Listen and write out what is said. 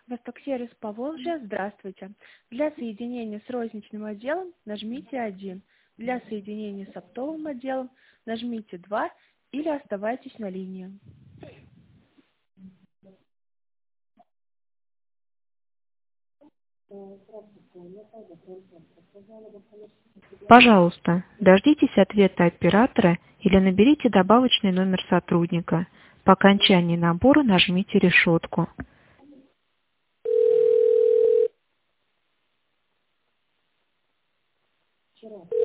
Восток-сервис Поволжья, здравствуйте. Для соединения с розничным отделом нажмите 1. Для соединения с оптовым отделом нажмите 2 или оставайтесь на линии. Пожалуйста, дождитесь ответа оператора или наберите добавочный номер сотрудника. По окончании набора нажмите решетку. Вчера.